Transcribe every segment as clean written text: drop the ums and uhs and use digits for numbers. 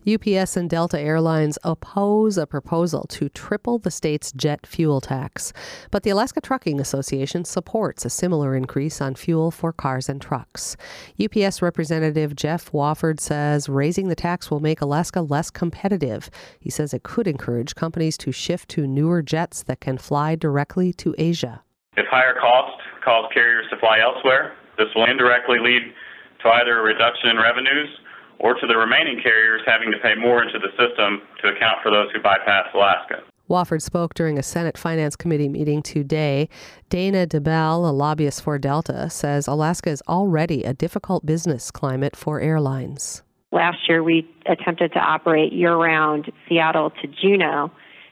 UPS and Delta Airlines oppose a proposal to triple the state's jet fuel tax. But the Alaska Trucking Association supports a similar increase on fuel for cars and trucks. UPS Representative Jeff Wofford says raising the tax will make Alaska less competitive. He says it could encourage companies to shift to newer jets that can fly directly to Asia. If higher costs cause carriers to fly elsewhere, this will indirectly lead to either a reduction in revenues or to the remaining carriers having to pay more into the system to account for those who bypass Alaska. Wofford spoke during a Senate Finance Committee meeting today. Dana DeBell, a lobbyist for Delta, says Alaska is already a difficult business climate for airlines. Last year, we attempted to operate year-round Seattle to Juneau,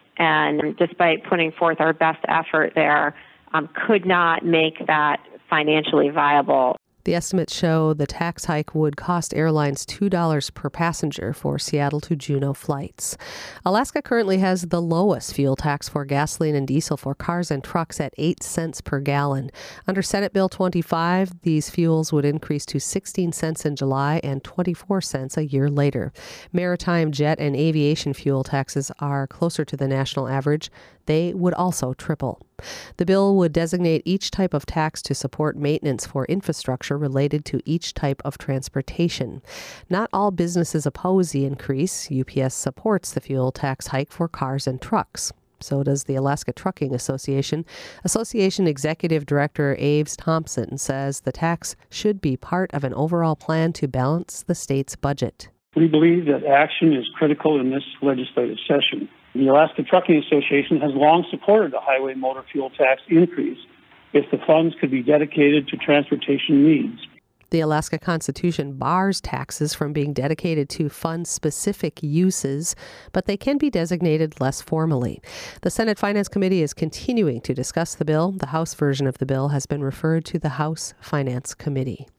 and despite putting forth our best effort there, could not make that financially viable. The estimates show the tax hike would cost airlines $2 per passenger for Seattle to Juneau flights. Alaska currently has the lowest fuel tax for gasoline and diesel for cars and trucks at 8 cents per gallon. Under Senate Bill 25, these fuels would increase to 16 cents in July and 24 cents a year later. Maritime, jet, and aviation fuel taxes are closer to the national average. They would also triple. The bill would designate each type of tax to support maintenance for infrastructure related to each type of transportation. Not all businesses oppose the increase. UPS supports the fuel tax hike for cars and trucks. So does the Alaska Trucking Association. Association Executive Director Aves Thompson says the tax should be part of an overall plan to balance the state's budget. We believe that action is critical in this legislative session. The Alaska Trucking Association has long supported a highway motor fuel tax increase if the funds could be dedicated to transportation needs. The Alaska Constitution bars taxes from being dedicated to fund-specific uses, but they can be designated less formally. The Senate Finance Committee is continuing to discuss the bill. The House version of the bill has been referred to the House Finance Committee.